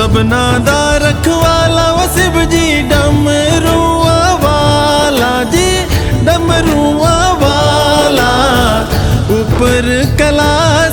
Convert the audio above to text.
सबना दा रखवाला वो शिव जी डमरुआ वाला जी डमरुआ वाला ऊपर कला